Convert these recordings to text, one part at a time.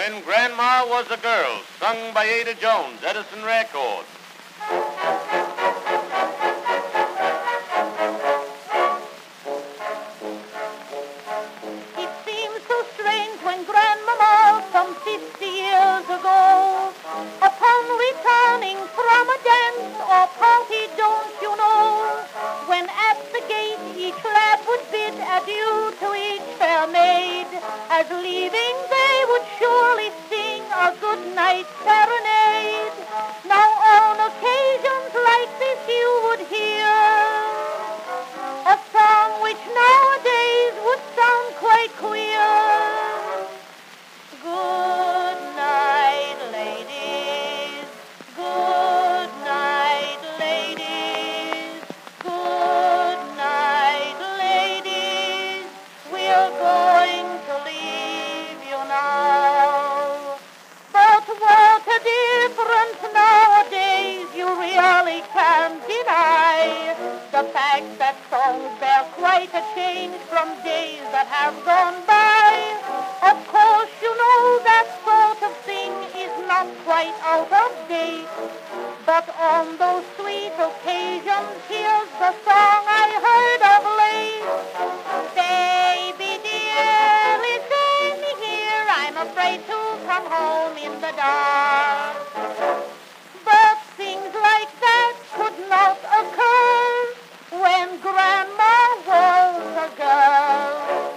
When Grandma Was a Girl, sung by Ada Jones, Edison Records. It seems so strange when Grandmama, some 50 years ago, upon returning from a dance or party, don't you know, when at the gate each lad would bid adieu to each fair maid, as leaving they would surely sing a good night serenade. Now on occasions like this you would hear a song which nowadays would sound quite queer. Good night, ladies. Good night, ladies. Good night, ladies. We're going to leave you now. But what a difference nowadays, you really can't deny the fact that songs bear quite a change from days that have gone by. Of course, you know that sort of thing is not quite out of date. But on those sweet occasions, here's the song I heard of late. Baby dear, listen here, I'm afraid to come home in the dark. But things like that could not occur when Grandma was a girl.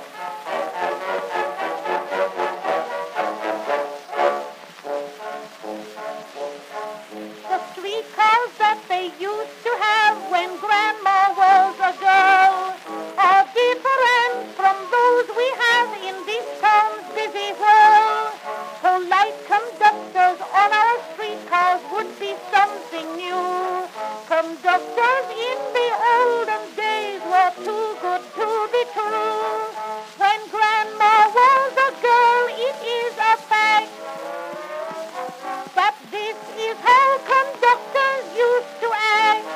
The streetcars that they used to have when Grandma was a girl are different from those we have in this town's busy world. Polite conductors on our streetcars would be something new. Conductors in the olden days were too good to be true. When Grandma was a girl, it is a fact. But this is how conductors used to act.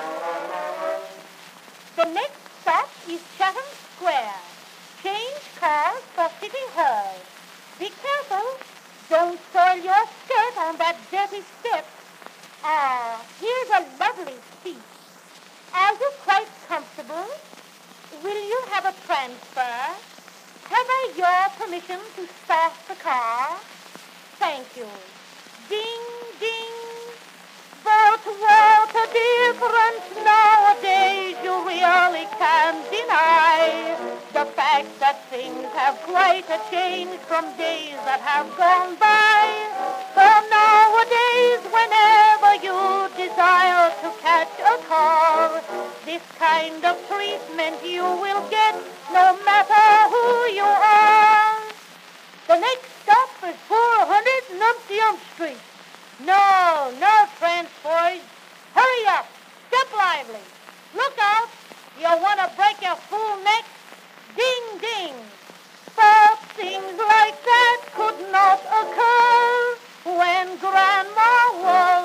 The next stop is Chatham Square. Change cars for City Hall. Be careful. Don't soil your skirt on that dirty step. Here's a lovely seat. Are you quite comfortable? Will you have a transfer? Have I your permission to start the car? Thank you. Ding, ding. But what a difference nowadays, you really can't deny the fact that things have quite a change from days that have gone by. For nowadays, whenever you desire to catch a car, this kind of treatment you will get no matter who you are. The next stop is 400 Numpty Street. No transfers. Hurry up. Step lively. Look out. You'll want to break your fool neck. Ding, ding. But things like that could not occur when Grandma was